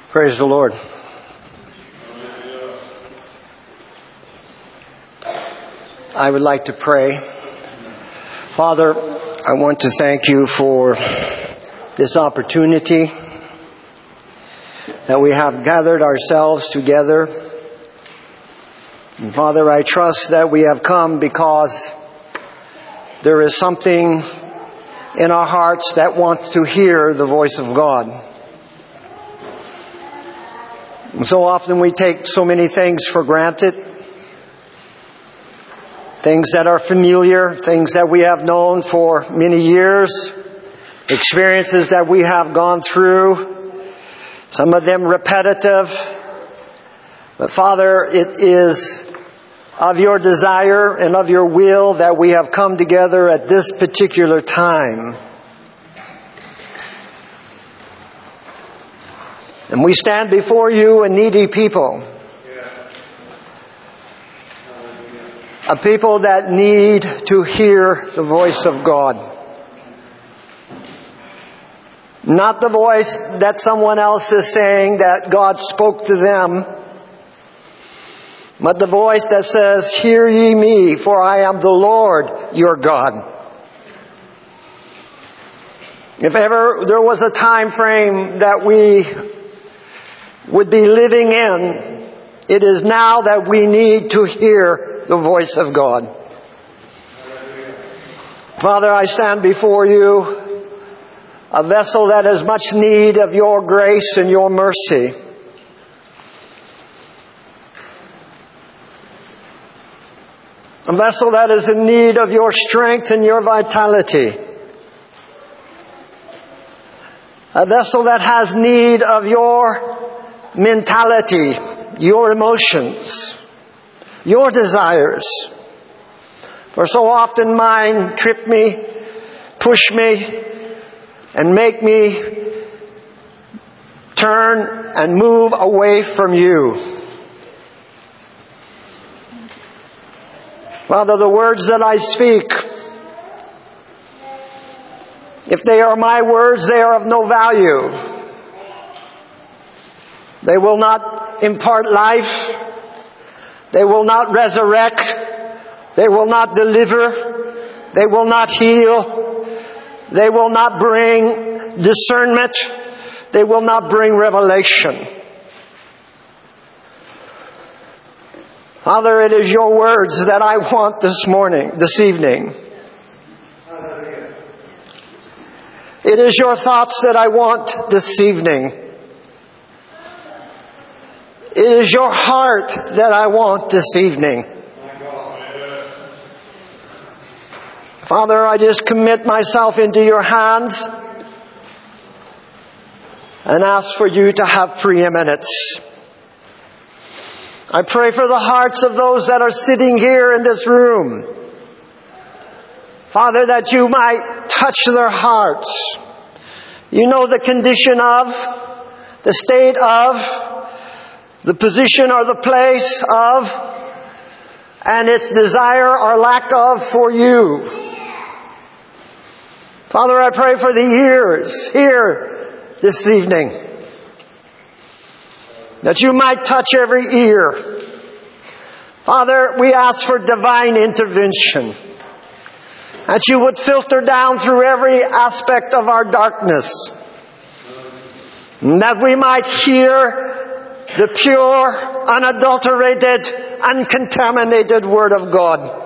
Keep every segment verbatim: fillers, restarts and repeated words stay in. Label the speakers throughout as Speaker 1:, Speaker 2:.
Speaker 1: Praise the Lord. I would like to pray. Father, I want to thank you for this opportunity that we have gathered ourselves together. And Father, I trust that we have come because there is something in our hearts that wants to hear the voice of God. And so often we take so many things for granted. Things that are familiar, things that we have known for many years, experiences that we have gone through, some of them repetitive. But Father, it is of your desire and of your will that we have come together at this particular time. And we stand before you, a needy people. A people that need to hear the voice of God. Not the voice that someone else is saying that God spoke to them, but the voice that says, "Hear ye me, for I am the Lord your God." If ever there was a time frame that we would be living in, it is now that we need to hear the voice of God. Father, I stand before you, a vessel that has much need of your grace and your mercy. A vessel that is in need of your strength and your vitality. A vessel that has need of your mentality, your emotions, your desires. For so often mine trip me, push me, and make me turn and move away from you. Father, the words that I speak, if they are my words, they are of no value. They will not impart life. They will not resurrect. They will not deliver. They will not heal. They will not bring discernment. They will not bring revelation. Father, it is your words that I want this morning, this evening. It is your thoughts that I want this evening. It is your heart that I want this evening. Father, I just commit myself into your hands and ask for you to have preeminence. I pray for the hearts of those that are sitting here in this room. Father, that you might touch their hearts. You know the condition of, the state of, the position or the place of, and its desire or lack of for you. Father, I pray for the ears here this evening, that you might touch every ear. Father, we ask for divine intervention, that you would filter down through every aspect of our darkness, and that we might hear the pure, unadulterated, uncontaminated Word of God.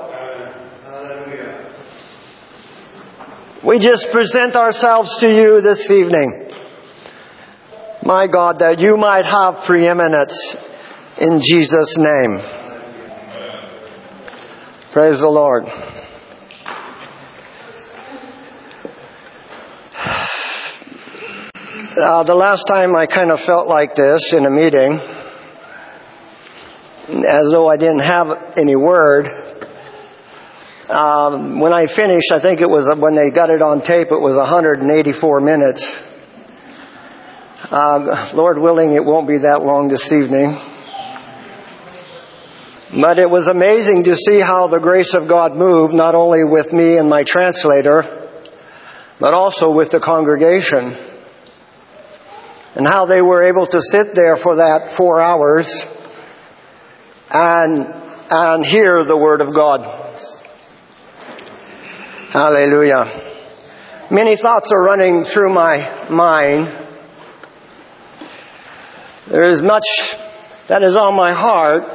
Speaker 1: We just present ourselves to you this evening, my God, that you might have preeminence in Jesus' name. Praise the Lord. Uh, the last time I kind of felt like this in a meeting, as though I didn't have any word. Um, when I finished, I think it was when they got it on tape, it was one hundred eighty-four minutes. Uh, Lord willing, it won't be that long this evening. But it was amazing to see how the grace of God moved, not only with me and my translator, but also with the congregation. and how they were able to sit there for that four hours and, and hear the Word of God. Hallelujah. Many thoughts are running through my mind. There is much that is on my heart.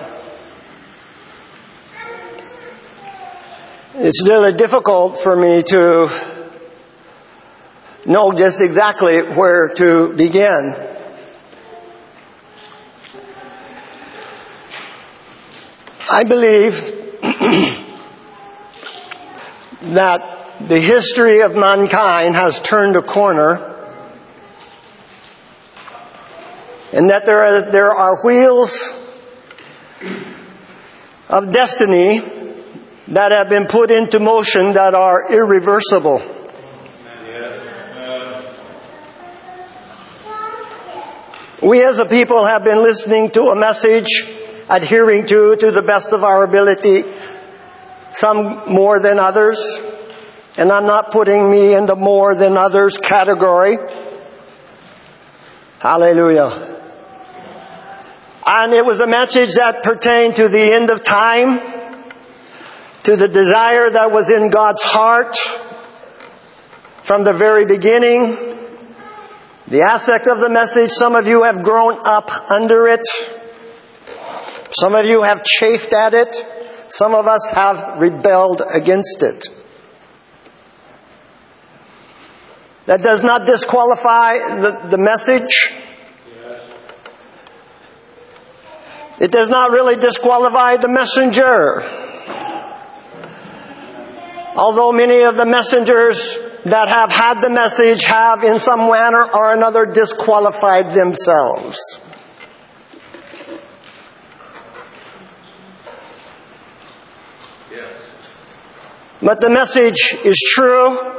Speaker 1: It's really difficult for me to know just exactly where to begin. I believe that the history of mankind has turned a corner, and that there are, there are wheels of destiny that have been put into motion that are irreversible. We as a people have been listening to a message, adhering to to the best of our ability, some more than others. And I'm not putting me in the more than others category. Hallelujah. And it was a message that pertained to the end of time, to the desire that was in God's heart from the very beginning. The aspect of the message, some of you have grown up under it. Some of you have chafed at it. Some of us have rebelled against it. That does not disqualify the, the message. It does not really disqualify the messenger. Although many of the messengers that have had the message have in some manner or another disqualified themselves. But the message is true.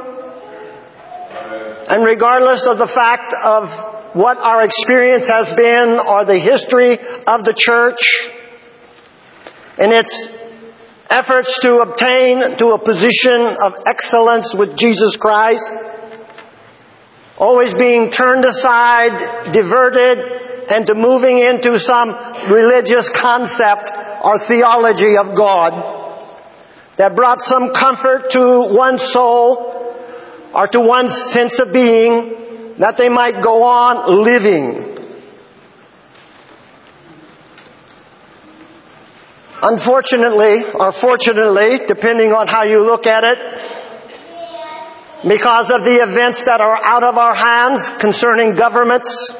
Speaker 1: And regardless of the fact of what our experience has been or the history of the church and its efforts to obtain to a position of excellence with Jesus Christ, always being turned aside, diverted, and to moving into some religious concept or theology of God that brought some comfort to one's soul or to one's sense of being, that they might go on living. Unfortunately, or fortunately, depending on how you look at it, because of the events that are out of our hands concerning governments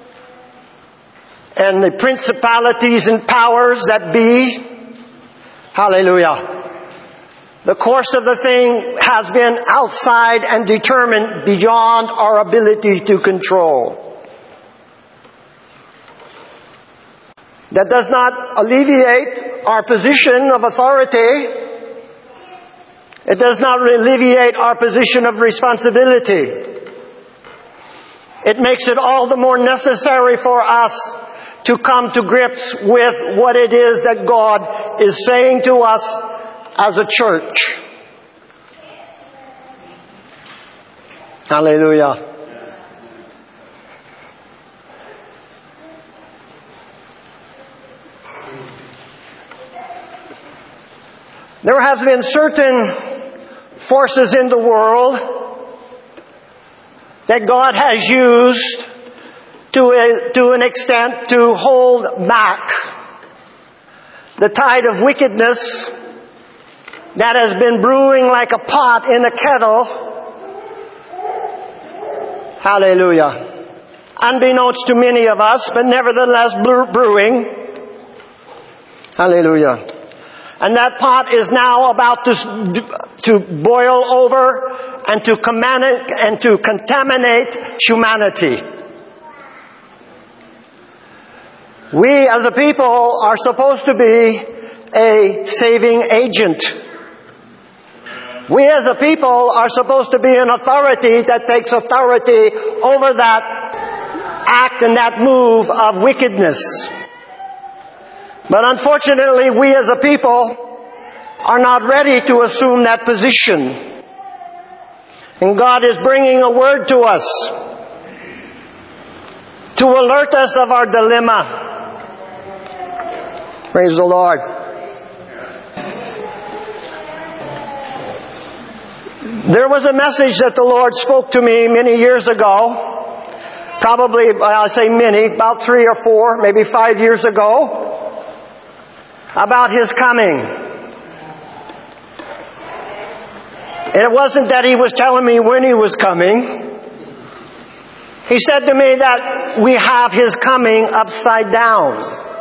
Speaker 1: and the principalities and powers that be, hallelujah, the course of the thing has been outside and determined beyond our ability to control. That does not alleviate our position of authority. It does not alleviate our position of responsibility. It makes it all the more necessary for us to come to grips with what it is that God is saying to us as a church. Hallelujah. There have been certain forces in the world that God has used to a, to an extent to hold back the tide of wickedness that has been brewing like a pot in a kettle. Hallelujah. Unbeknownst to many of us, but nevertheless brewing. Hallelujah. And that pot is now about to, to boil over and to contaminate, and to contaminate humanity. We as a people are supposed to be a saving agent. We as a people are supposed to be an authority that takes authority over that act and that move of wickedness. But unfortunately, we as a people are not ready to assume that position. And God is bringing a word to us to alert us of our dilemma. Praise the Lord. There was a message that the Lord spoke to me many years ago. Probably, I'll say many, about three or four, maybe five years ago, about His coming. And it wasn't that He was telling me when He was coming. He said to me that we have His coming upside down.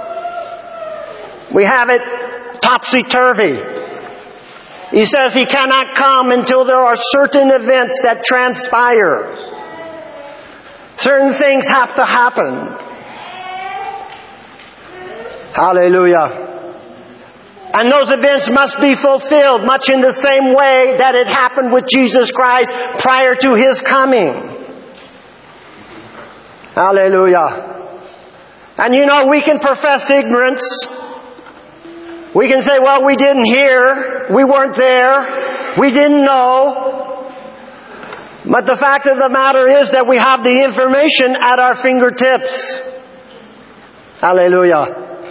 Speaker 1: We have it topsy-turvy. He says He cannot come until there are certain events that transpire. Certain things have to happen. Hallelujah. And those events must be fulfilled much in the same way that it happened with Jesus Christ prior to His coming. Hallelujah. And you know, we can profess ignorance. We can say, well, we didn't hear, we weren't there, we didn't know. But the fact of the matter is that we have the information at our fingertips. Hallelujah.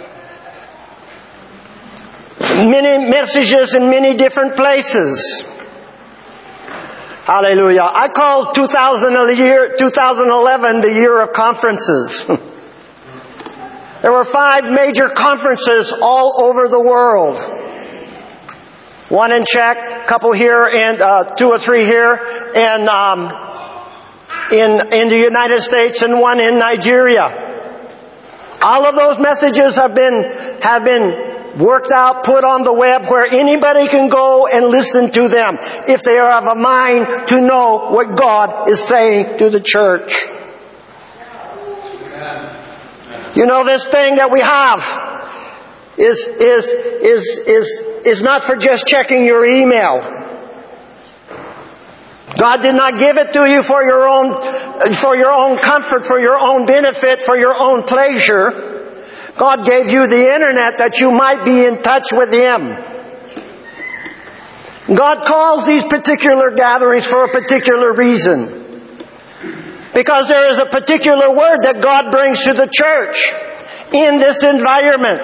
Speaker 1: Many messages in many different places. Hallelujah. I call two thousand eleven the year of conferences. There were five major conferences all over the world. One in Czech, a couple here, and uh, two or three here, and um, in in the United States, and one in Nigeria. All of those messages have been have been worked out, put on the web, where anybody can go and listen to them if they have a mind to know what God is saying to the church. You know, this thing that we have is, is, is, is, is not for just checking your email. God did not give it to you for your own, for your own comfort, for your own benefit, for your own pleasure. God gave you the internet that you might be in touch with Him. God calls these particular gatherings for a particular reason. Because there is a particular word that God brings to the church in this environment.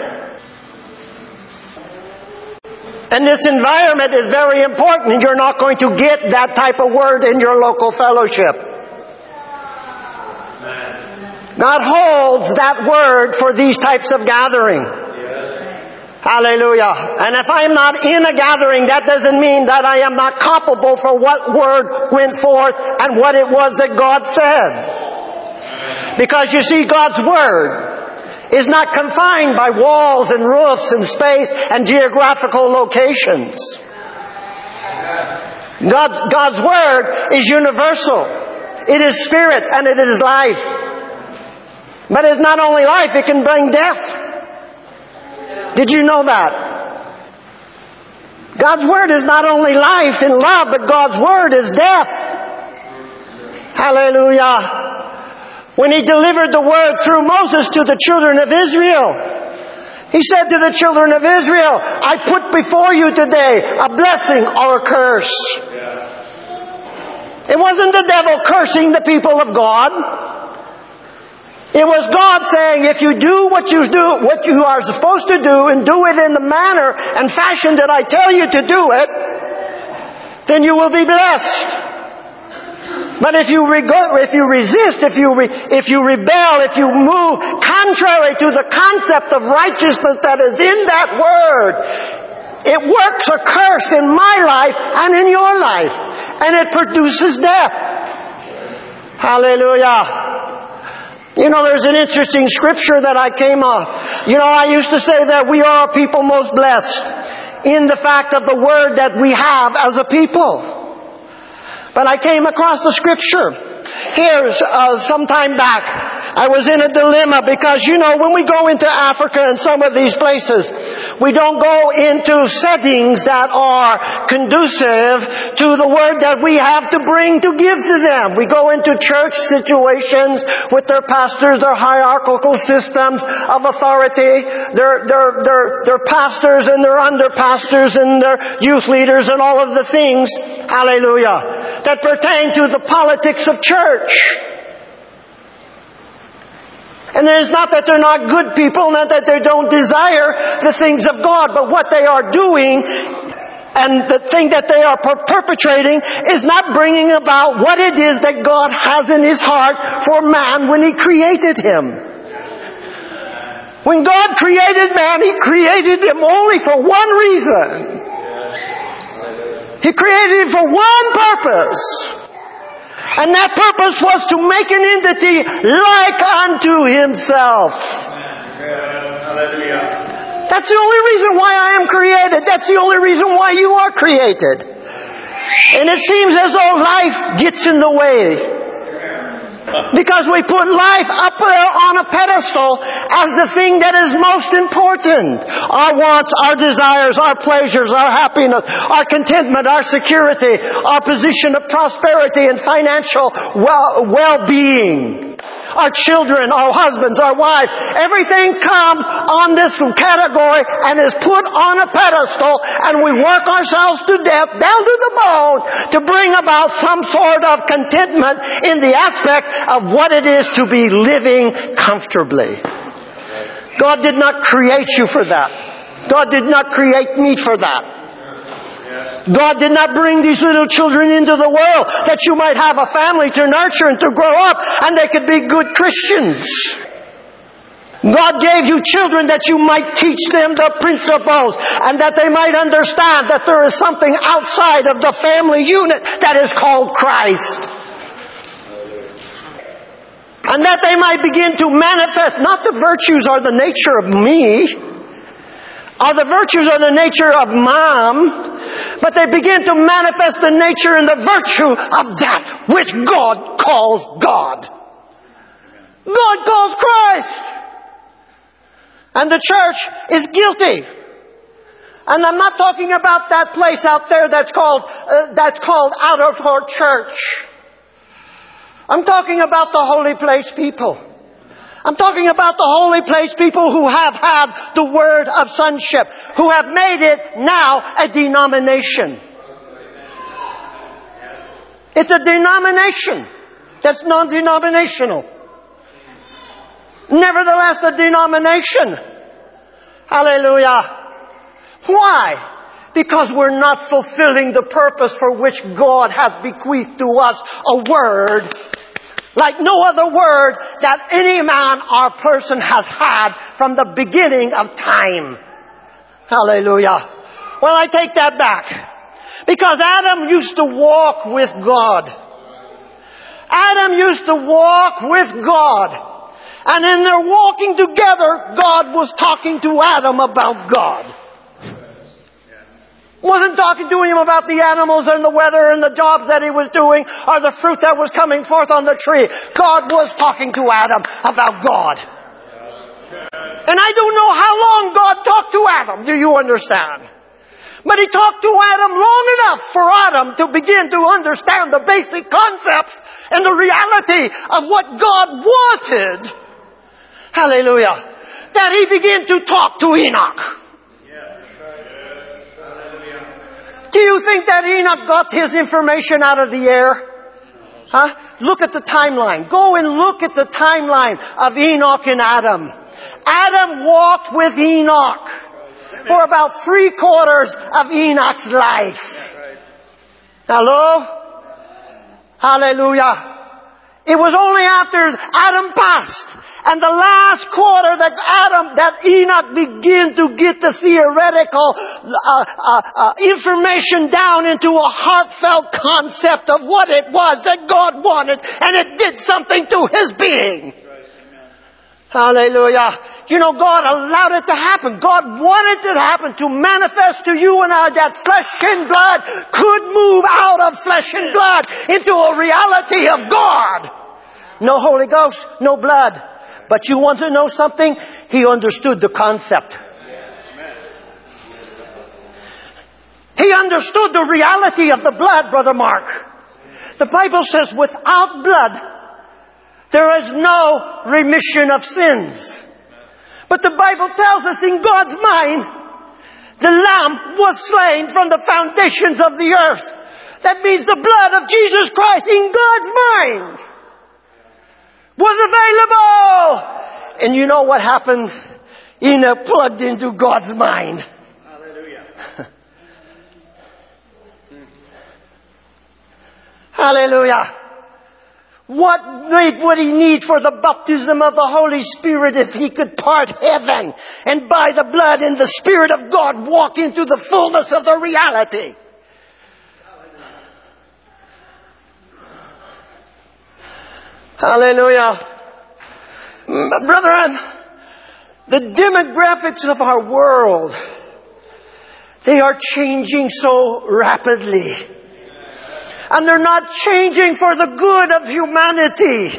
Speaker 1: And this environment is very important. You're not going to get that type of word in your local fellowship. God holds that word for these types of gathering. Hallelujah. And if I am not in a gathering, that doesn't mean that I am not culpable for what word went forth and what it was that God said. Because you see, God's word is not confined by walls and roofs and space and geographical locations. God's, God's word is universal. It is spirit and it is life. But it's not only life, it can bring death. Did you know that? God's Word is not only life and love, but God's Word is death. Hallelujah. When He delivered the Word through Moses to the children of Israel, He said to the children of Israel, I put before you today a blessing or a curse. It wasn't the devil cursing the people of God. It was God saying, if you do what you do, what you are supposed to do, and do it in the manner and fashion that I tell you to do it, then you will be blessed. But if you rego- if you resist, if you re- if you rebel, if you move contrary to the concept of righteousness that is in that word, it works a curse in my life and in your life, and it produces death. Hallelujah. You know, there's an interesting scripture that I came up. You know, I used to say that we are a people most blessed in the fact of the word that we have as a people. But I came across the scripture. Here's, uh, some time back, I was in a dilemma because, you know, when we go into Africa and some of these places, we don't go into settings that are conducive to the word that we have to bring to give to them. We go into church situations with their pastors, their hierarchical systems of authority, their, their, their, their pastors and their under pastors and their youth leaders and all of the things, hallelujah, that pertain to the politics of church. And it is not that they're not good people, not that they don't desire the things of God, but what they are doing and the thing that they are per- perpetrating is not bringing about what it is that God has in His heart for man when He created him. When God created man, He created him only for one reason. He created him for one purpose. And that purpose was to make an entity like unto Himself. That's the only reason why I am created. That's the only reason why you are created. And it seems as though life gets in the way. Because we put life up there on a pedestal as the thing that is most important. Our wants, our desires, our pleasures, our happiness, our contentment, our security, our position of prosperity and financial well, well-being. Our children, our husbands, our wives, everything comes on this category and is put on a pedestal, and we work ourselves to death, down to the bone, to bring about some sort of contentment in the aspect of what it is to be living comfortably. God did not create you for that. God did not create me for that. God did not bring these little children into the world that you might have a family to nurture and to grow up and they could be good Christians. God gave you children that you might teach them the principles and that they might understand that there is something outside of the family unit that is called Christ. And that they might begin to manifest not the virtues or the nature of me, or the virtues or the nature of mom, but they begin to manifest the nature and the virtue of that which God calls God. God calls Christ. And the church is guilty. And I'm not talking about that place out there that's called, uh, that's called outer court church. I'm talking about the holy place people. I'm talking about the holy place people who have had the word of sonship, who have made it now a denomination. It's a denomination that's non-denominational. Nevertheless, a denomination. Hallelujah. Why? Because we're not fulfilling the purpose for which God hath bequeathed to us a word like no other word that any man or person has had from the beginning of time. Hallelujah. Well, I take that back. Because Adam used to walk with God. Adam used to walk with God. And in their walking together, God was talking to Adam about God. Wasn't talking to him about the animals and the weather and the jobs that he was doing or the fruit that was coming forth on the tree. God was talking to Adam about God. And I don't know how long God talked to Adam. Do you understand? But He talked to Adam long enough for Adam to begin to understand the basic concepts and the reality of what God wanted. Hallelujah. That He began to talk to Enoch. Do you think that Enoch got his information out of the air? Huh? Look at the timeline. Go and look at the timeline of Enoch and Adam. Adam walked with Enoch for about three quarters of Enoch's life. Hello? Hallelujah. It was only after Adam passed and the last quarter that Adam, that Enoch began to get the theoretical uh, uh, uh, information down into a heartfelt concept of what it was that God wanted, and it did something to his being. Hallelujah. You know, God allowed it to happen. God wanted it to happen to manifest to you and I that flesh and blood could move out of flesh and blood into a reality of God. No Holy Ghost, no blood. But you want to know something? He understood the concept. He understood the reality of the blood, Brother Mark. The Bible says without blood, there is no remission of sins. But the Bible tells us in God's mind, the Lamb was slain from the foundations of the earth. That means the blood of Jesus Christ in God's mind was available. And you know what happened? Enoch plugged into God's mind.
Speaker 2: Hallelujah.
Speaker 1: Hallelujah. What weight would he need for the baptism of the Holy Spirit if he could part heaven and by the blood and the Spirit of God walk into the fullness of the reality? Hallelujah. Brethren, the demographics of our world, they are changing so rapidly. And they're not changing for the good of humanity.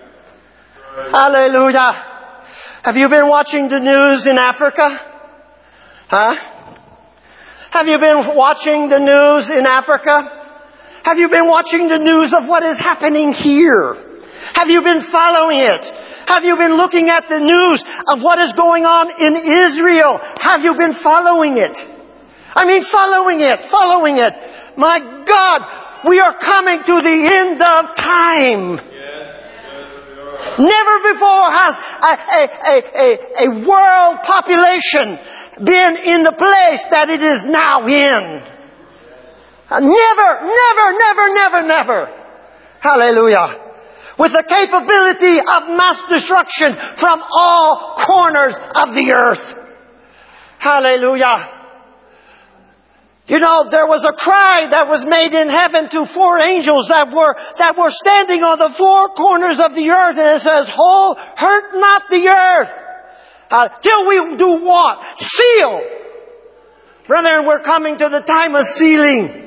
Speaker 1: Hallelujah. Have you been watching the news in Africa? Huh? Have you been watching the news in Africa? Have you been watching the news of what is happening here? Have you been following it? Have you been looking at the news of what is going on in Israel? Have you been following it? I mean, following it, following it. My God, we are coming to the end of time. Never before has a, a, a, a, a world population been in the place that it is now in. Never, never, never, never, never. Hallelujah. With the capability of mass destruction from all corners of the earth. Hallelujah. You know, there was a cry that was made in heaven to four angels that were, that were standing on the four corners of the earth. And it says, "Hold, hurt not the earth. Uh, till we do what? Seal." Brethren, we're coming to the time of sealing.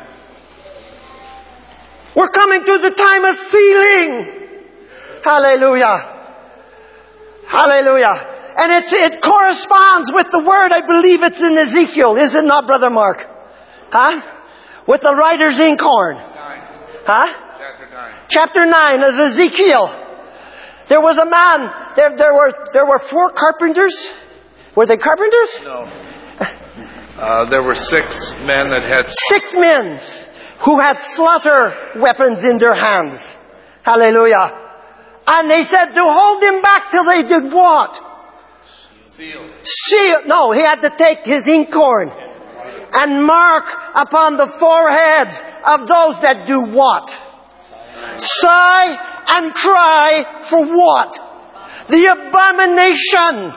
Speaker 1: We're coming to the time of sealing. Hallelujah. Hallelujah. And it's, it corresponds with the word, I believe it's in Ezekiel. Is it not, Brother Mark? Huh? With the writer's inkhorn. Huh?
Speaker 2: Chapter nine.
Speaker 1: Chapter nine of Ezekiel. There was a man, there, there were, there were four carpenters. Were they carpenters?
Speaker 2: No. Uh, there were six men that had...
Speaker 1: Six men who had slaughter weapons in their hands. Hallelujah. And they said to hold him back till they did what?
Speaker 2: Seal.
Speaker 1: Seal. No, he had to take his inkhorn and mark upon the foreheads of those that do what? Sigh and cry for what? The abomination.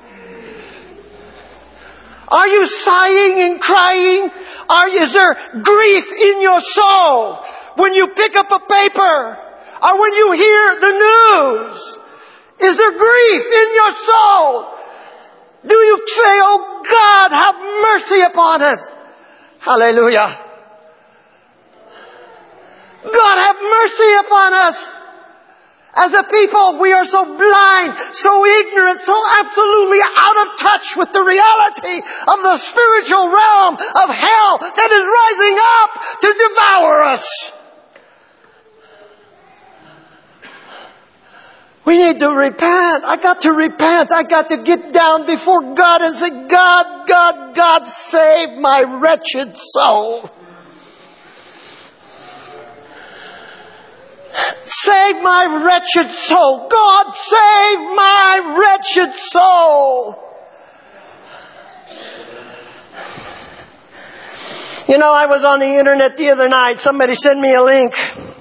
Speaker 1: Are you sighing and crying? Are, is there grief in your soul when you pick up a paper or when you hear the news? Is there grief in your soul? Do you say, "Oh God, have mercy upon us"? Hallelujah. God, have mercy upon us. As a people, we are so blind, so ignorant, so absolutely out of touch with the reality of the spiritual realm of hell that is rising up to devour us. We need to repent. I got to repent. I got to get down before God and say, "God, God, God, save my wretched soul. Save my wretched soul. God, save my wretched soul." You know, I was on the internet the other night. Somebody sent me a link.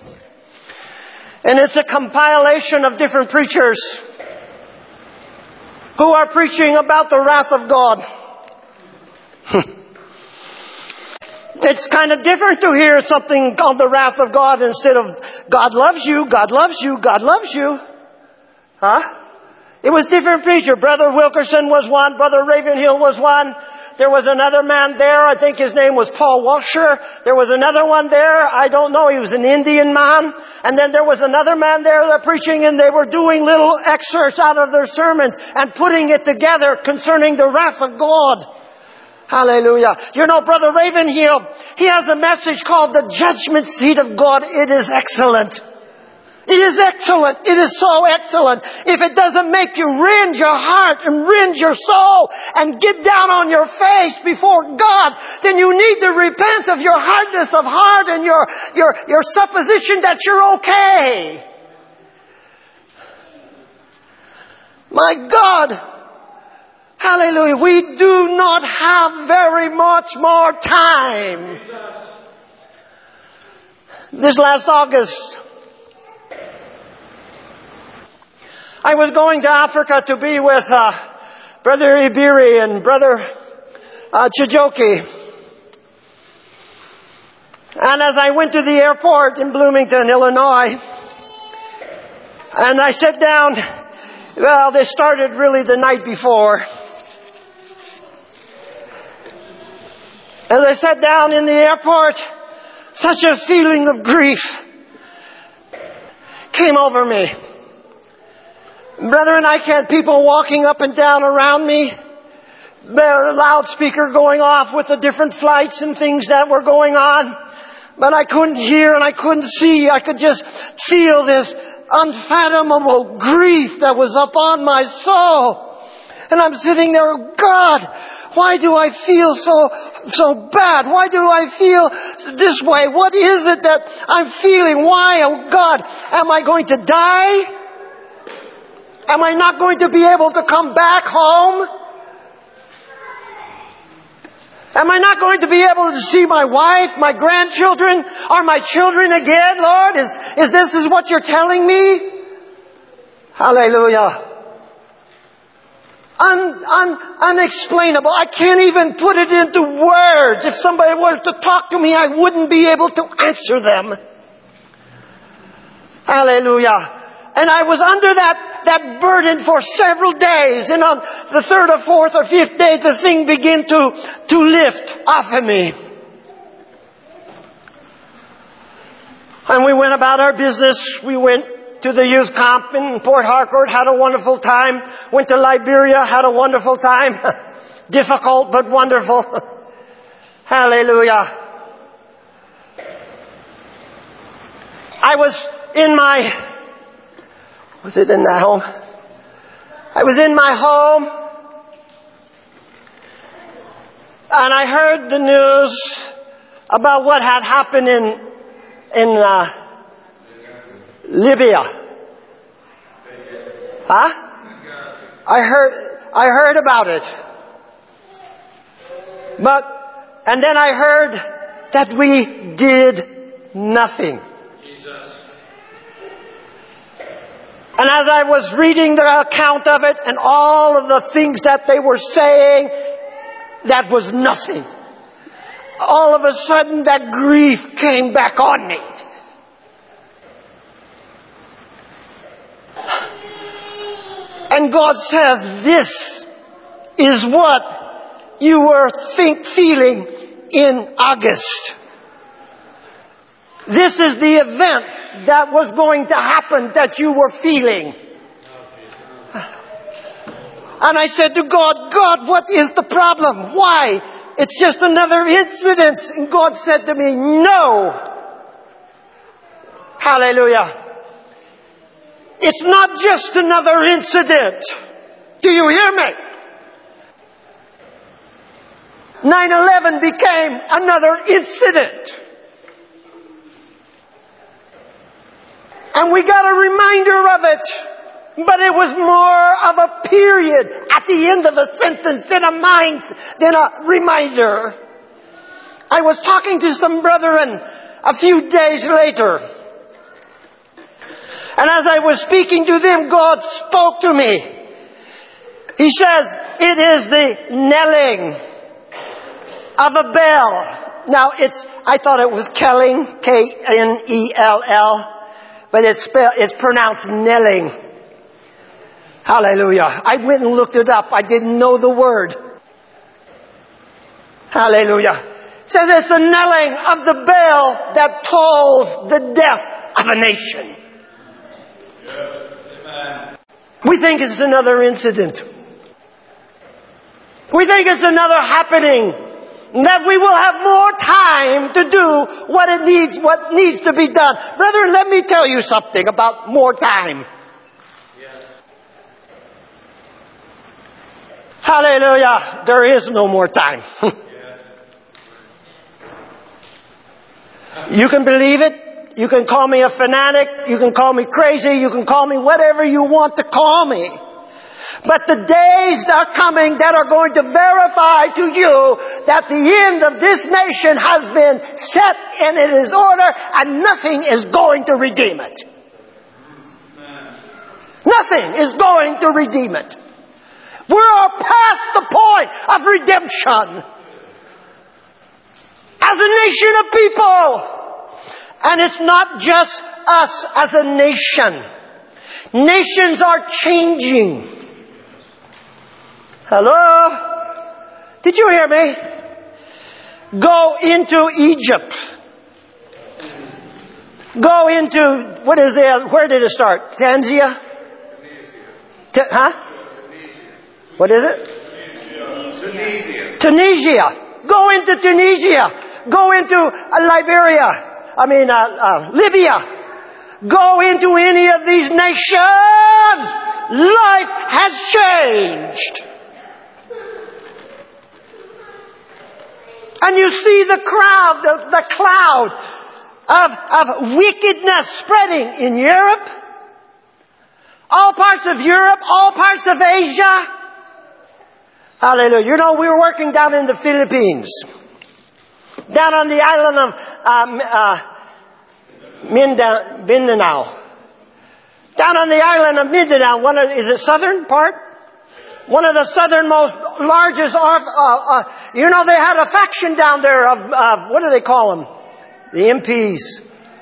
Speaker 1: And it's a compilation of different preachers who are preaching about the wrath of God. It's kind of different to hear something on the wrath of God instead of "God loves you, God loves you, God loves you." Huh? It was different preacher. Brother Wilkerson was one. Brother Ravenhill was one. There was another man there. I think his name was Paul Washer. There was another one there. I don't know. He was an Indian man. And then there was another man there that preaching, and they were doing little excerpts out of their sermons and putting it together concerning the wrath of God. Hallelujah. You know, Brother Ravenhill, he has a message called "The Judgment Seat of God." It is excellent. It is excellent. It is so excellent. If it doesn't make you rend your heart and rend your soul and get down on your face before God, then you need to repent of your hardness of heart and your, your, your supposition that you're okay. My God! Hallelujah. We do not have very much more time. This last August, I was going to Africa to be with uh, Brother Ibiri and Brother uh, Chijoki. And as I went to the airport in Bloomington, Illinois, and I sat down, well, they started really the night before. As I sat down in the airport, such a feeling of grief came over me. Brethren, I had people walking up and down around me, the loudspeaker going off with the different flights and things that were going on. But I couldn't hear and I couldn't see. I could just feel this unfathomable grief that was upon my soul. And I'm sitting there, God, why do I feel so, so bad? Why do I feel this way? What is it that I'm feeling? Why, oh God, am I going to die? Am I not going to be able to come back home? Am I not going to be able to see my wife, my grandchildren, or my children again, Lord? Is, is this is what you're telling me? Hallelujah. Un, un, unexplainable. I can't even put it into words. If somebody were to talk to me, I wouldn't be able to answer them. Hallelujah. And I was under that, that burden for several days. And on the third or fourth or fifth day, the thing began to, to lift off of me. And we went about our business. We went to the youth camp in Port Harcourt, had a wonderful time. Went to Liberia, had a wonderful time. Difficult, but wonderful. Hallelujah. I was in my... Was it in that home? I was in my home. And I heard the news about what had happened in, in, uh, Libya. Huh? I heard, I heard about it. But, and then I heard that we did nothing. And as I was reading the account of it and all of the things that they were saying, that was nothing. All of a sudden that grief came back on me. And God says, this is what you were think, feeling in August. This is the event that was going to happen that you were feeling. And I said to God, God, what is the problem? Why? It's just another incident. And God said to me, no. Hallelujah. It's not just another incident. Do you hear me? nine eleven became another incident. And we got a reminder of it. But it was more of a period at the end of a sentence than a mind, than a reminder. I was talking to some brethren a few days later. And as I was speaking to them, God spoke to me. He says, it is the knelling of a bell. Now it's, I thought it was kelling, K N E L L. But it's, spelled, it's pronounced knelling. Hallelujah. I went and looked it up. I didn't know the word. Hallelujah. It says it's a knelling of the bell that tolls the death of a nation. We think it's another incident. We think it's another happening. That we will have more time to do what it needs, what needs to be done. Brethren, let me tell you something about more time. Yes. Hallelujah. There is no more time. You can believe it. You can call me a fanatic. You can call me crazy. You can call me whatever you want to call me. But the days are coming that are going to verify to you that the end of this nation has been set and it is order and nothing is going to redeem it. Nothing is going to redeem it. We are past the point of redemption as a nation of people. And it's not just us as a nation. Nations are changing. Hello? Did you hear me? Go into Egypt. Go into, what is it? Where did it start? Tanzania? T- huh? What is it?
Speaker 2: Tunisia.
Speaker 1: Tunisia. Go into Tunisia. Go into uh, Liberia. I mean, uh, uh, Libya. Go into any of these nations. Life has changed. And you see the crowd, the, the cloud of, of wickedness spreading in Europe. All parts of Europe, all parts of Asia. Hallelujah. You know, we were working down in the Philippines. Down on the island of um, uh, Minda, Mindanao. Down on the island of Mindanao. One of, is it southern part? One of the southernmost, largest, uh, uh, you know, they had a faction down there of, uh, what do they call them? The M Ps.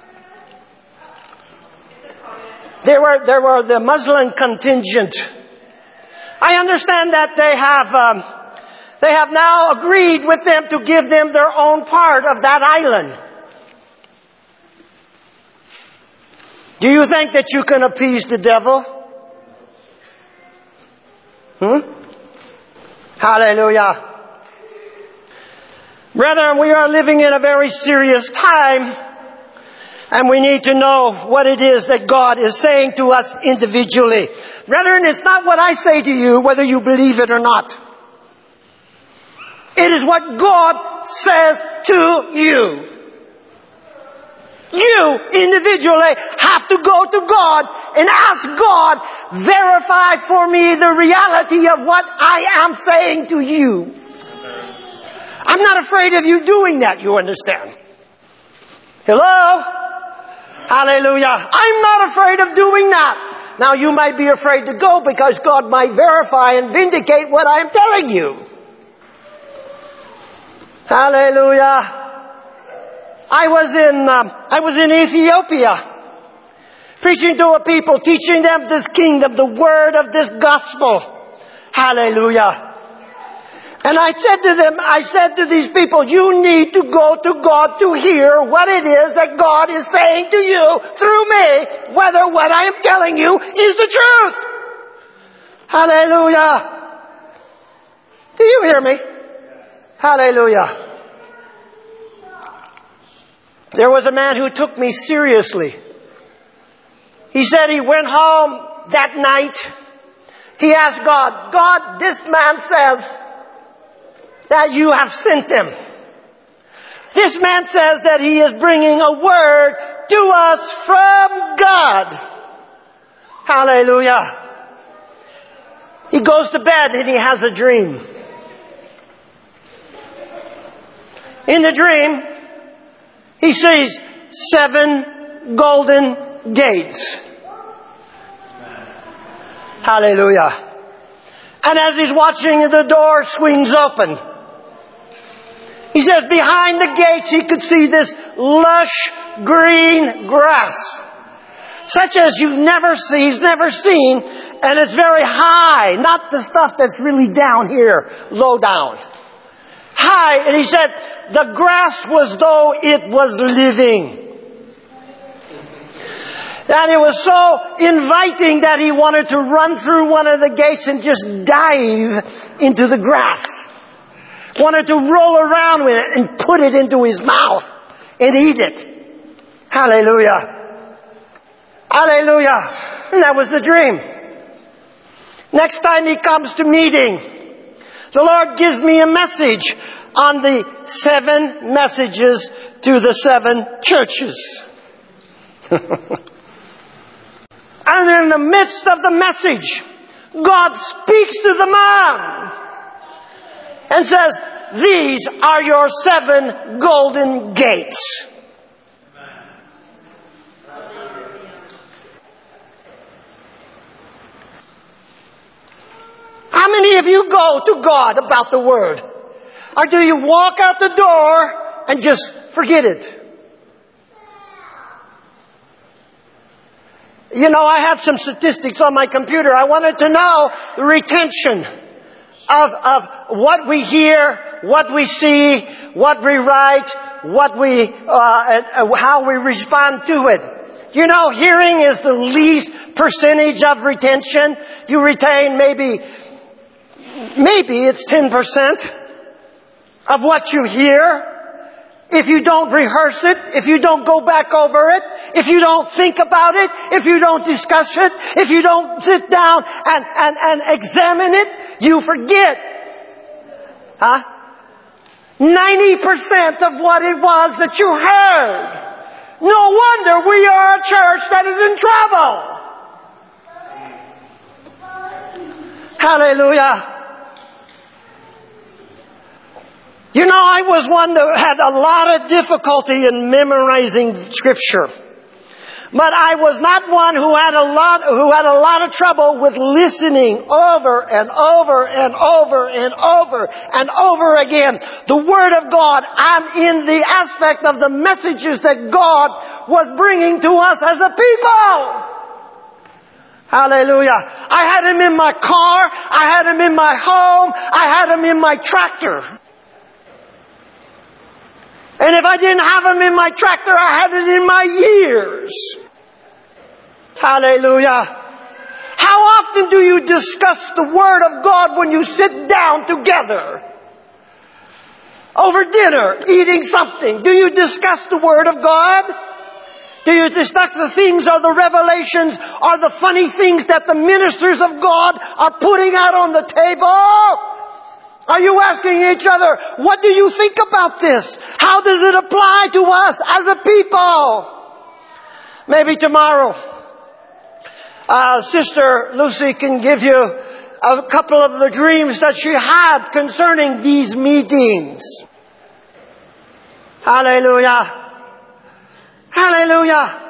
Speaker 1: They were, they were the Muslim contingent. I understand that they have, um, they have now agreed with them to give them their own part of that island. Do you think that you can appease the devil? Hmm? Hallelujah. Brethren, we are living in a very serious time, and we need to know what it is that God is saying to us individually. Brethren, it's not what I say to you, whether you believe it or not. It is what God says to you. You individually have to go to God and ask God, verify for me the reality of what I am saying to you. I'm not afraid of you doing that, you understand. Hello? Hallelujah. I'm not afraid of doing that. Now you might be afraid to go because God might verify and vindicate what I'm telling you. Hallelujah. I was in, um, I was in Ethiopia, preaching to a people, teaching them this kingdom, the word of this gospel. Hallelujah. And I said to them, I said to these people, you need to go to God to hear what it is that God is saying to you through me, whether what I am telling you is the truth. Hallelujah. Do you hear me? Hallelujah. There was a man who took me seriously. He said he went home that night. He asked God, God, this man says that you have sent him. This man says that he is bringing a word to us from God. Hallelujah. He goes to bed and he has a dream. In the dream, he sees seven golden gates. Hallelujah. And as he's watching, the door swings open. He says behind the gates he could see this lush green grass, such as you've never seen, he's never seen, and it's very high, not the stuff that's really down here, low down. High, and he said the grass was though it was living. And it was so inviting that he wanted to run through one of the gates and just dive into the grass. Wanted to roll around with it and put it into his mouth and eat it. Hallelujah. Hallelujah. And that was the dream. Next time he comes to meeting, the Lord gives me a message on the seven messages to the seven churches. And in the midst of the message, God speaks to the man and says, these are your seven golden gates. How many of you go to God about the Word? Or do you walk out the door and just forget it? You know, I have some statistics on my computer. I wanted to know the retention of, of what we hear, what we see, what we write, what we, uh, how we respond to it. You know, hearing is the least percentage of retention. You retain maybe, maybe it's ten percent of what you hear. If you don't rehearse it, if you don't go back over it, if you don't think about it, if you don't discuss it, if you don't sit down and, and, and examine it, you forget. Huh? ninety percent of what it was that you heard. No wonder we are a church that is in trouble. Hallelujah. You know, I was one that had a lot of difficulty in memorizing Scripture. But I was not one who had a lot, who had a lot of trouble with listening over and over and over and over and over again. The Word of God, and in the aspect of the messages that God was bringing to us as a people. Hallelujah. I had Him in my car. I had Him in my home. I had Him in my tractor. And if I didn't have Him in my tractor, I had it in my ears. Hallelujah. How often do you discuss the Word of God when you sit down together? Over dinner, eating something. Do you discuss the Word of God? Do you discuss the things or the revelations or the funny things that the ministers of God are putting out on the table? Are you asking each other, what do you think about this? How does it apply to us as a people? Maybe tomorrow, uh, Sister Lucy can give you a couple of the dreams that she had concerning these meetings. Hallelujah. Hallelujah.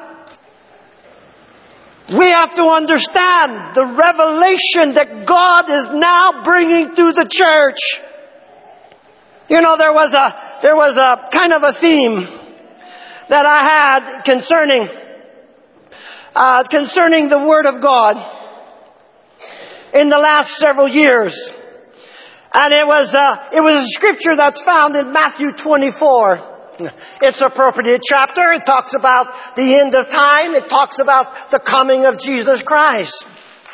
Speaker 1: We have to understand the revelation that God is now bringing to the church. You know, there was a, there was a kind of a theme that I had concerning, uh, concerning the Word of God in the last several years. And it was, uh, it was a scripture that's found in Matthew twenty-four. It's an appropriate chapter. It talks about the end of time. It talks about the coming of Jesus Christ.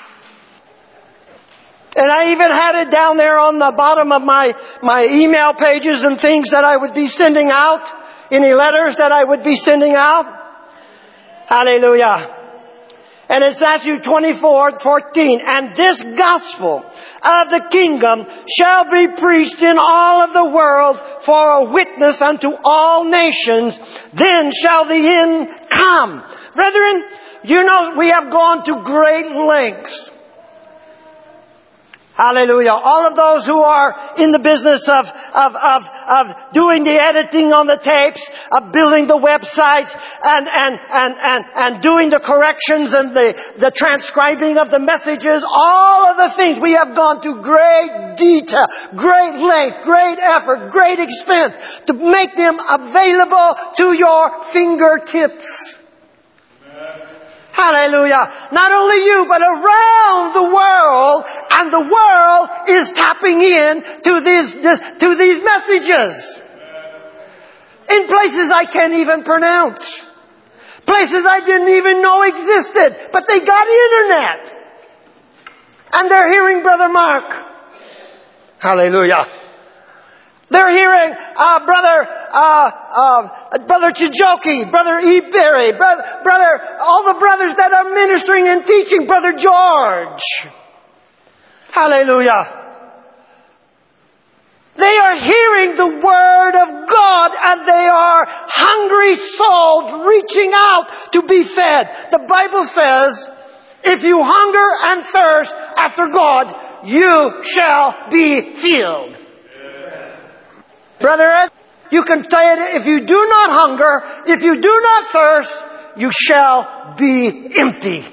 Speaker 1: And I even had it down there on the bottom of my, my email pages and things that I would be sending out. Any letters that I would be sending out. Hallelujah. And it's Matthew twenty-four fourteen. And this gospel of the kingdom shall be preached in all of the world for a witness unto all nations. Then shall the end come. Brethren, you know, we have gone to great lengths. Hallelujah. All of those who are in the business of, of, of, of doing the editing on the tapes, of building the websites, and, and, and, and, and doing the corrections and the, the transcribing of the messages, all of the things, we have gone to great detail, great length, great effort, great expense to make them available to your fingertips. Hallelujah. Not only you, but around the world, and the world is tapping in to these, this, to these messages. In places I can't even pronounce. Places I didn't even know existed, but they got internet. And they're hearing Brother Mark. Hallelujah. They're hearing uh, Brother uh, uh, Brother Chijoki, Brother Eberry, brother, brother, all the brothers that are ministering and teaching, Brother George. Hallelujah. They are hearing the Word of God, and they are hungry souls reaching out to be fed. The Bible says If you hunger and thirst after God, you shall be filled. Brother, you can say it, if you do not hunger, if you do not thirst, you shall be empty.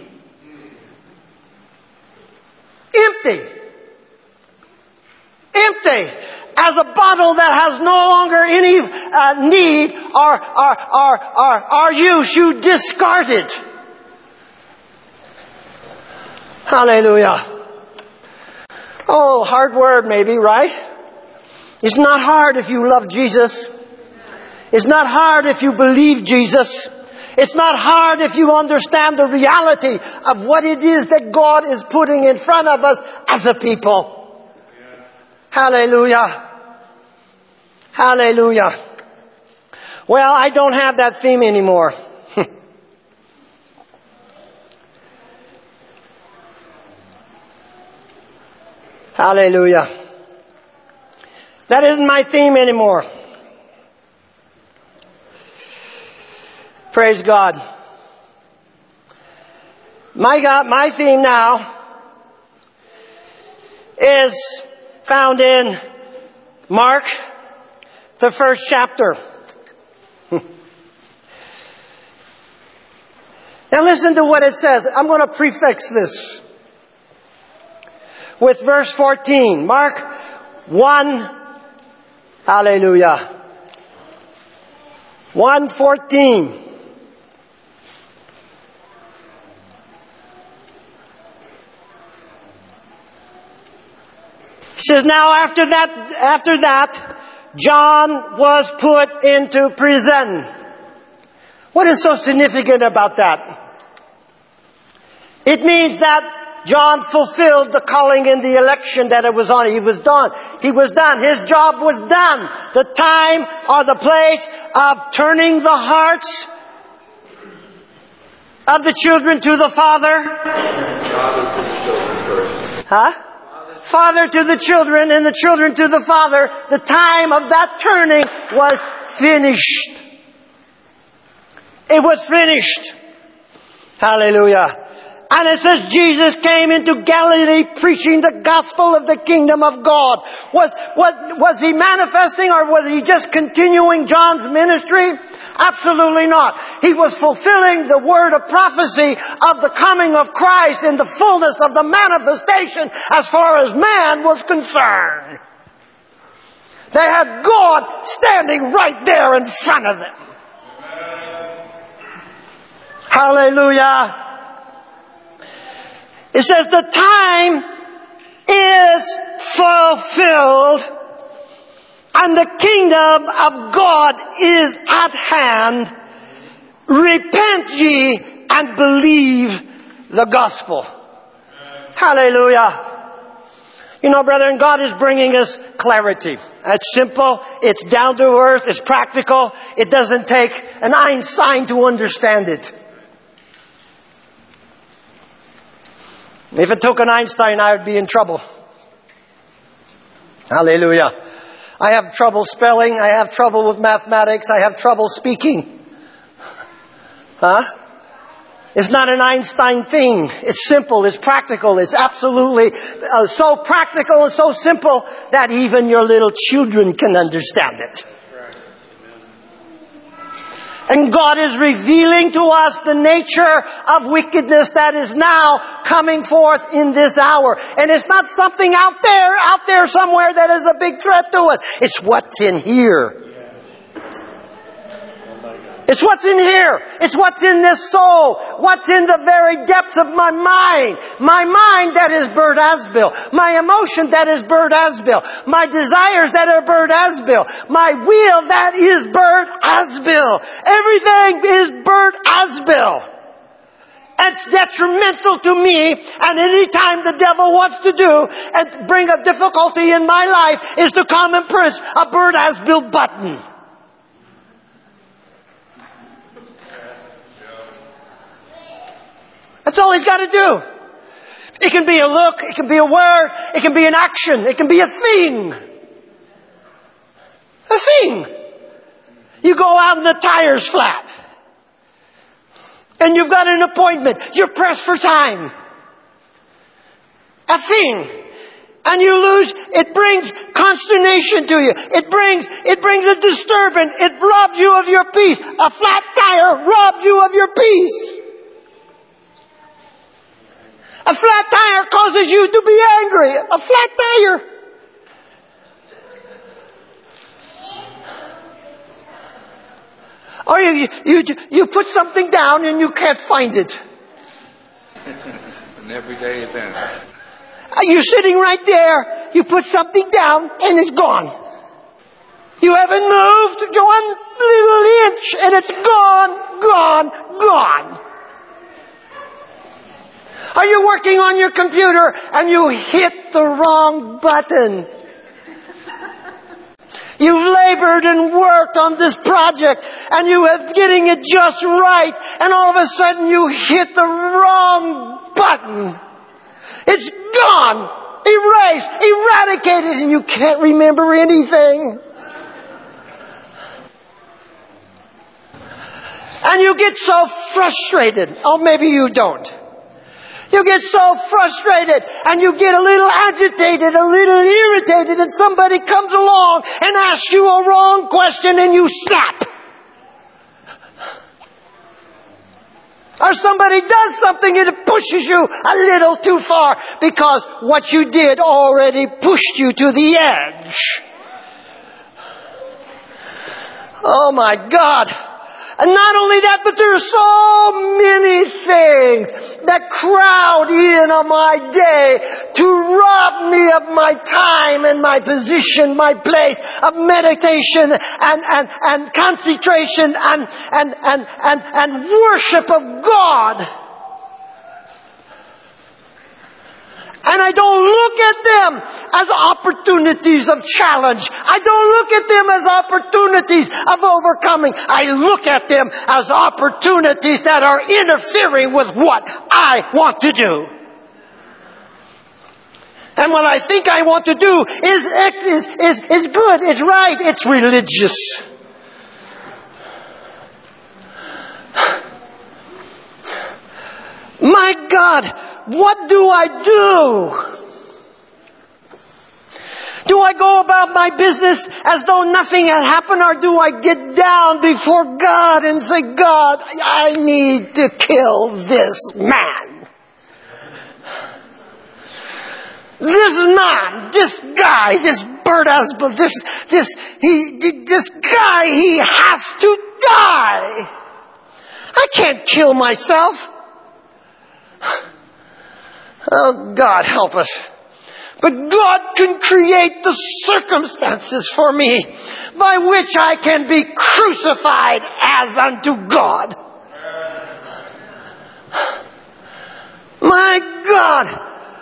Speaker 1: Empty. Empty. As a bottle that has no longer any uh, need or, or, or, or, or use, you discard it. Hallelujah. Oh, hard word maybe, right? It's not hard if you love Jesus. It's not hard if you believe Jesus. It's not hard if you understand the reality of what it is that God is putting in front of us as a people. Hallelujah. Hallelujah. Well, I don't have that theme anymore. Hallelujah. That isn't my theme anymore. Praise God. My God, my theme now is found in Mark, the first chapter. Now listen to what it says. I'm going to prefix this with verse fourteen. Mark one, hallelujah. one fourteen. He says, now after that, after that, John was put into prison. What is so significant about that? It means that John fulfilled the calling and the election that it was on. He was done. He was done. His job was done. The time or the place of turning the hearts of the children to the Father.
Speaker 2: Father to the children first.
Speaker 1: Huh? Father to the children and the children to the Father. The time of that turning was finished. It was finished. Hallelujah. And it says Jesus came into Galilee preaching the gospel of the kingdom of God. Was, was, was he manifesting or was he just continuing John's ministry? Absolutely not. He was fulfilling the word of prophecy of the coming of Christ in the fullness of the manifestation as far as man was concerned. They had God standing right there in front of them. Hallelujah. It says the time is fulfilled and the kingdom of God is at hand. Repent ye and believe the gospel. Hallelujah. You know, brethren, God is bringing us clarity. It's simple, it's down to earth, it's practical. It doesn't take an Einstein to understand it. If it took an Einstein, I would be in trouble. Hallelujah. I have trouble spelling. I have trouble with mathematics. I have trouble speaking. Huh? It's not an Einstein thing. It's simple. It's practical. It's absolutely uh, so practical and so simple that even your little children can understand it. And God is revealing to us the nature of wickedness that is now coming forth in this hour. And it's not something out there, out there somewhere that is a big threat to us. It's what's in here. It's what's in here. It's what's in this soul. What's in the very depths of my mind. My mind that is Bert Asbill. My emotion that is Bert Asbill. My desires that are Bert Asbill. My will that is Bert Asbill. Everything is Bert Asbill. And it's detrimental to me. And any time the devil wants to do and bring a difficulty in my life is to come and press a Bert Asbill button. That's all he's got to do. It can be a look, it can be a word, it can be an action, it can be a thing. A thing. You go out and the tire's flat. And you've got an appointment. You're pressed for time. a thing. And you lose, it brings consternation to you. It brings, it brings a disturbance. It robs you of your peace. A flat tire robs you of your peace. A flat tire causes you to be angry. A flat tire. Or you, you, you put something down and you can't find it.
Speaker 2: An everyday event.
Speaker 1: You're sitting right there. You put something down and it's gone. You haven't moved one little inch and it's gone, gone, gone. Are you working on your computer and you hit the wrong button? You've labored and worked on this project and you are getting it just right, and all of a sudden you hit the wrong button. It's gone, erased, eradicated, and you can't remember anything. And you get so frustrated. Oh, maybe you don't. You get so frustrated and you get a little agitated, a little irritated, and somebody comes along and asks you a wrong question and you snap. Or somebody does something and it pushes you a little too far because what you did already pushed you to the edge. Oh my God. And not only that, but there are so many things that crowd in on my day to rob me of my time and my position, my place of meditation and, and, and concentration and, and, and, and, and worship of God. And I don't look at them as opportunities of challenge. I don't look at them as opportunities of overcoming. I look at them as opportunities that are interfering with what I want to do. And what I think I want to do is, is, is, is good, it's right, it's religious. My God, what do I do? Do I go about my business as though nothing had happened, or do I get down before God and say, God, I need to kill this man? This man, this guy, this Bert Asbel, this, this, he, this guy, he has to die. I can't kill myself. Oh, God help us. But God can create the circumstances for me by which I can be crucified as unto God. My God.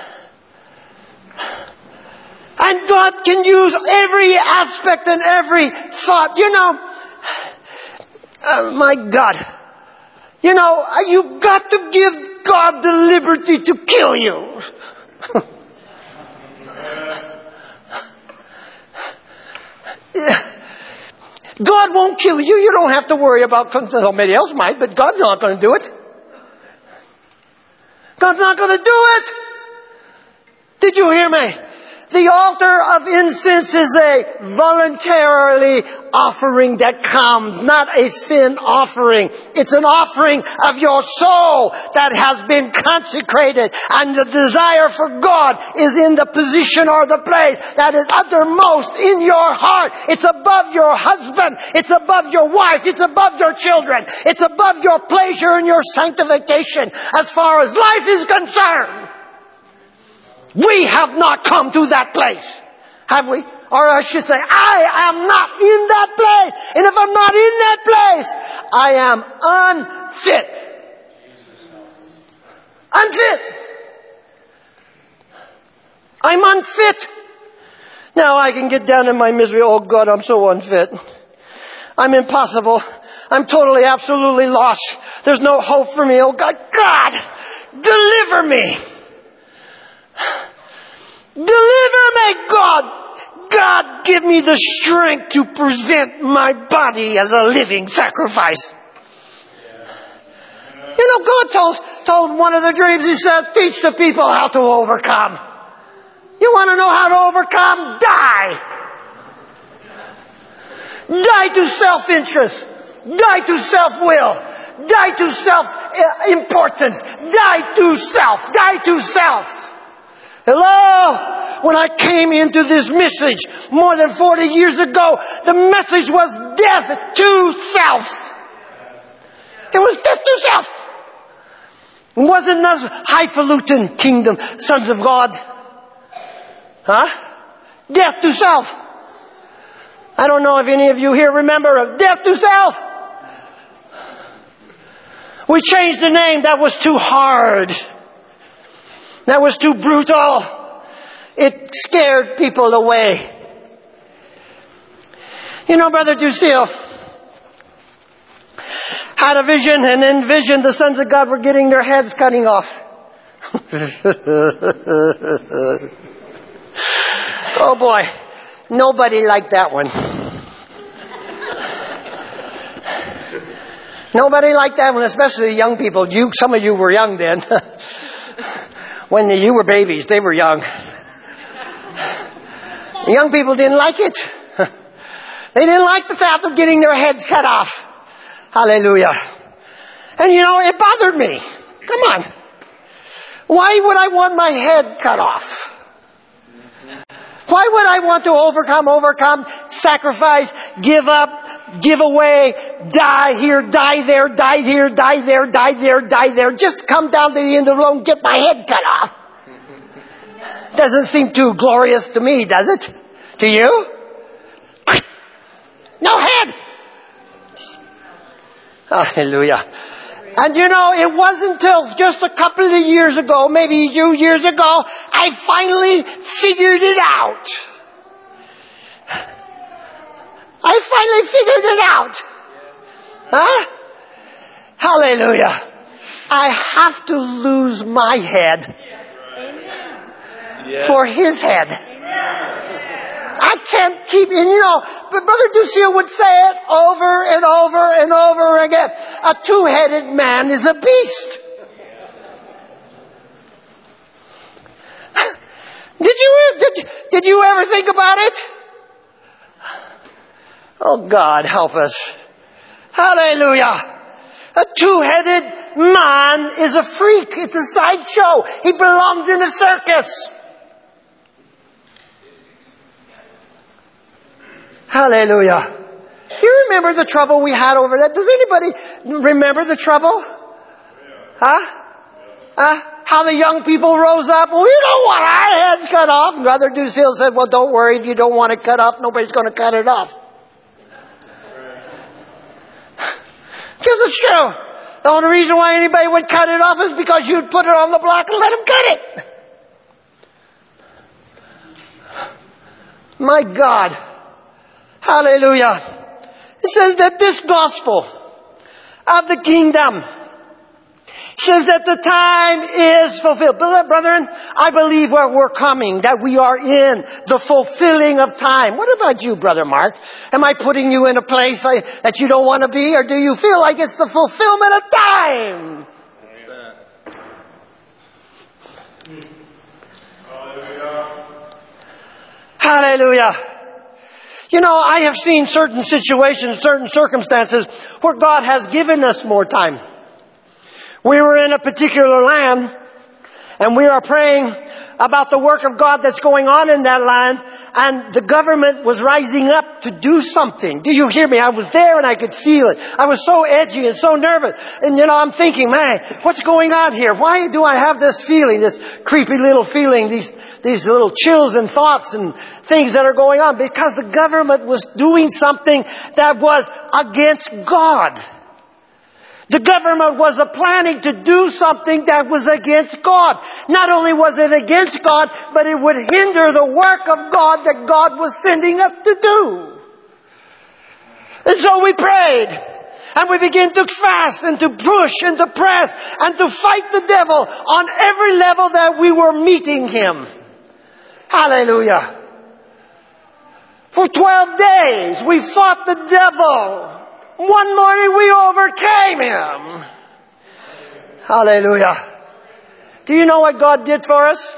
Speaker 1: And God can use every aspect and every thought. You know, uh, my God. You know, you've got to give God the liberty to kill you. God won't kill you. You don't have to worry about somebody else might, but God's not going to do it. God's not going to do it. Did you hear me? The altar of incense is a voluntarily offering that comes, not a sin offering. It's an offering of your soul that has been consecrated, and the desire for God is in the position or the place that is uttermost in your heart. It's above your husband. It's above your wife. It's above your children. It's above your pleasure and your sanctification as far as life is concerned. We have not come to that place, have we? Or I should say, I am not in that place. And if I'm not in that place, I am unfit. Unfit. I'm unfit. Now I can get down in my misery. Oh God, I'm so unfit. I'm impossible. I'm totally, absolutely lost. There's no hope for me. Oh God, God, deliver me. Deliver me, God. God, give me the strength to present my body as a living sacrifice. You know, know, God told, told one of the dreams, He said, teach the people how to overcome. You want to know how to overcome? Die. Die to self-interest. Die to self-will. Die to self-importance. Die to self. Die to self. Hello? When I came into this message more than forty years ago, the message was death to self. It was death to self. It wasn't us highfalutin kingdom, sons of God. Huh? Death to self. I don't know if any of you here remember of death to self. We changed the name. That was too hard. That was too brutal. It scared people away. You know, Brother Ducille had a vision and envisioned the sons of God were getting their heads cutting off. Oh boy, nobody liked that one. Nobody liked that one, especially young people. You, some of you were young then. When the, you were babies, they were young. The young people didn't like it. They didn't like the fact of getting their heads cut off. Hallelujah. And you know, it bothered me. Come on. Why would I want my head cut off? Why would I want to overcome, overcome, sacrifice, give up, give away, die here, die there, die here, die there, die there, die there, just come down to the end of the road and get my head cut off? Doesn't seem too glorious to me, does it? To you? No head! Hallelujah. And you know, it wasn't until just a couple of years ago, maybe two years ago, I finally figured it out. I finally figured it out. Huh? Hallelujah. I have to lose my head for His head. I can't keep, and you know, but Brother Ducille would say it over and over and over again. A two-headed man is a beast. Did you, did, did you ever think about it? Oh God, help us. Hallelujah. A two-headed man is a freak. It's a sideshow. He belongs in a circus. Hallelujah. You remember the trouble we had over that? Does anybody remember the trouble? Huh? Huh? How the young people rose up. We don't want our heads cut off. And Brother Ducille said, well, don't worry. If you don't want it cut off, nobody's going to cut it off. Because it's true. The only reason why anybody would cut it off is because you'd put it on the block and let them cut it. My God. Hallelujah. It says that this gospel of the kingdom says that the time is fulfilled. Brethren, I believe where we're coming, that we are in the fulfilling of time. What about you, Brother Mark? Am I putting you in a place I, that you don't want to be, or do you feel like it's the fulfillment of time? Hallelujah. Hallelujah. You know, I have seen certain situations, certain circumstances where God has given us more time. We were in a particular land and we are praying about the work of God that's going on in that land, and the government was rising up to do something. Do you hear me? I was there and I could feel it. I was so edgy and so nervous. And you know, I'm thinking, man, what's going on here? Why do I have this feeling, this creepy little feeling, these these little chills and thoughts and things that are going on? Because the government was doing something that was against God. The government was planning to do something that was against God. Not only was it against God, but it would hinder the work of God that God was sending us to do. And so we prayed. And we began to fast and to push and to press and to fight the devil on every level that we were meeting him. Hallelujah. For twelve days we fought the devil. One morning we overcame him. Hallelujah. Do you know what God did for us?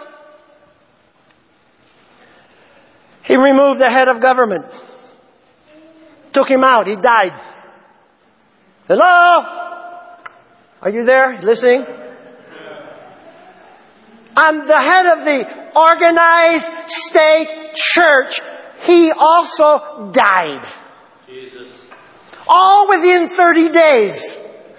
Speaker 1: He removed the head of government. Took him out. He died. Hello? Are you there? Listening? And the head of the organized state church, he also died. Jesus. All within thirty days.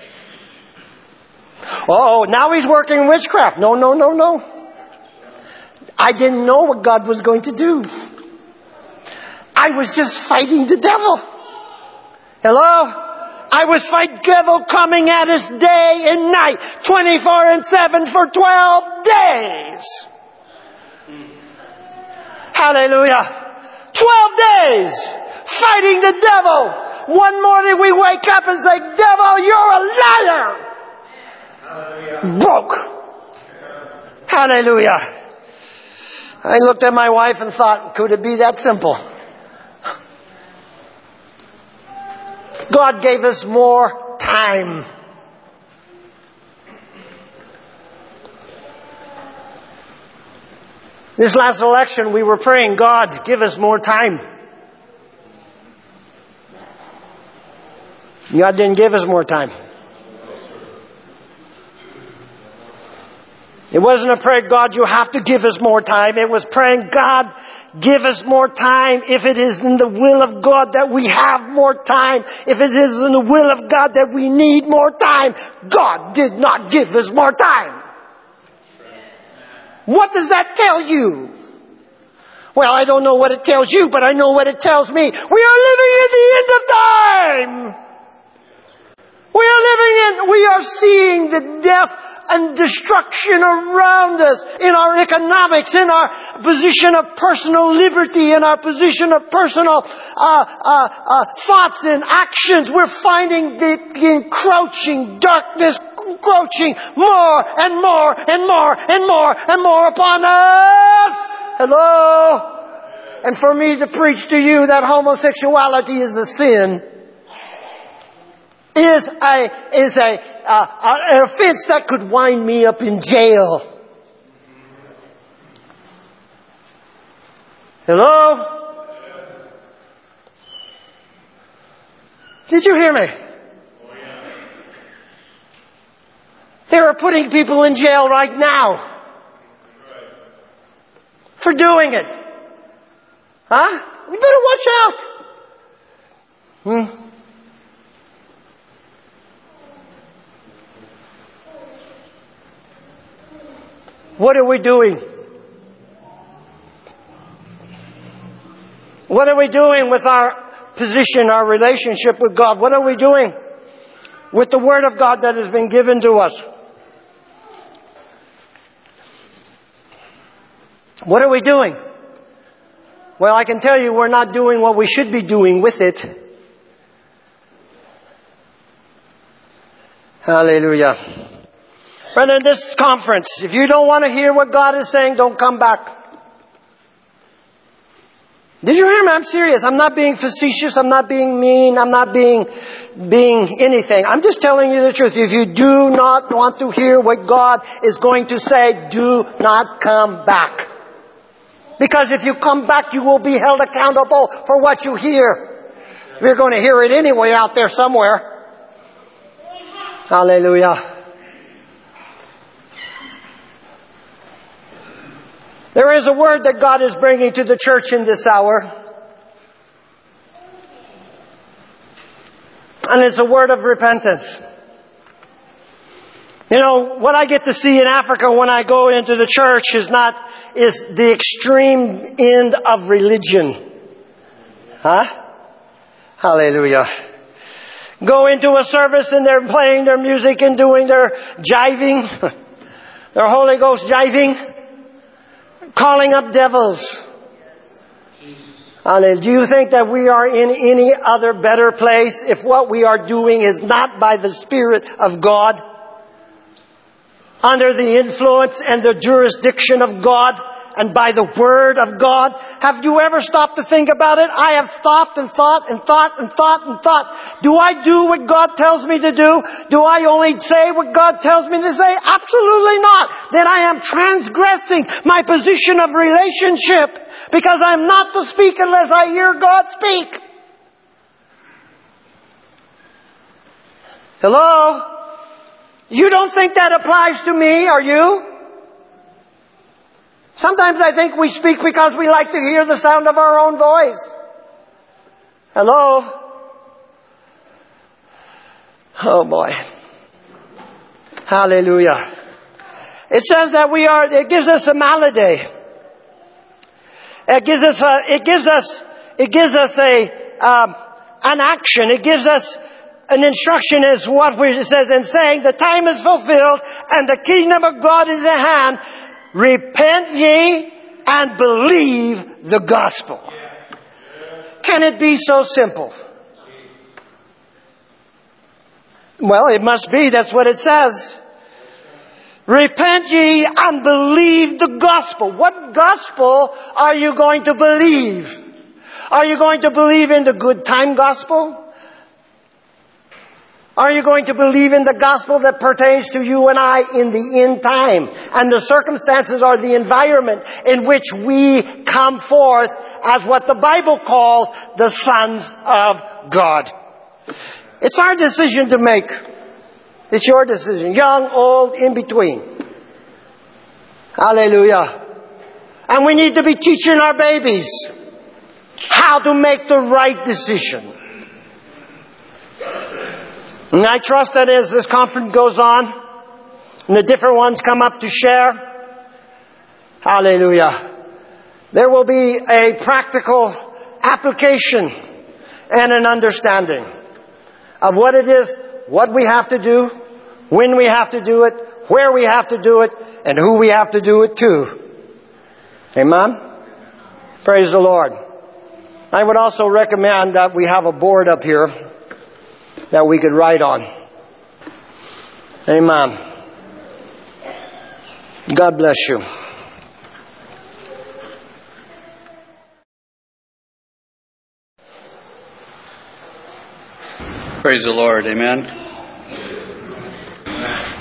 Speaker 1: Oh, now he's working witchcraft. No, no, no, no. I didn't know what God was going to do. I was just fighting the devil. Hello? I was fighting the devil coming at us day and night, twenty-four and seven for twelve days. Hallelujah. twelve days fighting the devil. One morning we wake up and say, devil, you're a liar. Hallelujah. Broke. Hallelujah. I looked at my wife and thought, could it be that simple? God gave us more time. This last election we were praying, God, give us more time. God didn't give us more time. It wasn't a prayer, God, you have to give us more time. It was praying, God, give us more time. If it is in the will of God that we have more time, if it is in the will of God that we need more time, God did not give us more time. What does that tell you? Well, I don't know what it tells you, but I know what it tells me. We are living in the end of time. We are living in, we are seeing the death and destruction around us in our economics, in our position of personal liberty, in our position of personal uh, uh, uh, thoughts and actions. We're finding the encroaching darkness encroaching more and more and more and more and more upon us. Hello? And for me to preach to you that homosexuality is a sin is a is a uh, an offense that could wind me up in jail. Hello? Did you hear me? They are putting people in jail right now for doing it. Huh? You better watch out. Hmm? What are we doing? What are we doing with our position, our relationship with God? What are we doing with the Word of God that has been given to us? What are we doing? Well, I can tell you we're not doing what we should be doing with it. Hallelujah. Brother, this conference, if you don't want to hear what God is saying, don't come back. Did you hear me? I'm serious. I'm not being facetious. I'm not being mean. I'm not being, being anything. I'm just telling you the truth. If you do not want to hear what God is going to say, do not come back. Because if you come back, you will be held accountable for what you hear. You're going to hear it anyway out there somewhere. Hallelujah. There is a word that God is bringing to the church in this hour. And it's a word of repentance. You know, what I get to see in Africa when I go into the church is not, is the extreme end of religion. Huh? Hallelujah. Go into a service and they're playing their music and doing their jiving. Their Holy Ghost jiving. Calling up devils. Hallelujah. Do you think that we are in any other better place if what we are doing is not by the Spirit of God? Under the influence and the jurisdiction of God? and by the Word of God. Have you ever stopped to think about it? I have stopped and thought and thought and thought and thought. Do I do what God tells me to do? Do I only say what God tells me to say? Absolutely not. Then I am transgressing my position of relationship, because I'm not to speak unless I hear God speak. Hello? You don't think that applies to me, are you? Sometimes I think we speak because we like to hear the sound of our own voice. Hello? Oh boy. Hallelujah. It says that we are, it gives us a malady. It gives us a, it gives us, it gives us a, um, an action. It gives us an instruction, is what it says, in saying the time is fulfilled and the kingdom of God is at hand. Repent ye and believe the gospel. Can it be so simple? Well, it must be. That's what it says. Repent ye and believe the gospel. What gospel are you going to believe? Are you going to believe in the good time gospel? Are you going to believe in the gospel that pertains to you and I in the end time? And the circumstances are the environment in which we come forth as what the Bible calls the sons of God. It's our decision to make. It's your decision. Young, old, in between. Hallelujah. And we need to be teaching our babies how to make the right decision. And I trust that as this conference goes on, and the different ones come up to share, hallelujah, there will be a practical application and an understanding of what it is, what we have to do, when we have to do it, where we have to do it, and who we have to do it to. Amen? Praise the Lord. I would also recommend that we have a board up here that we could write on. Amen. God bless you.
Speaker 3: Praise the Lord. Amen.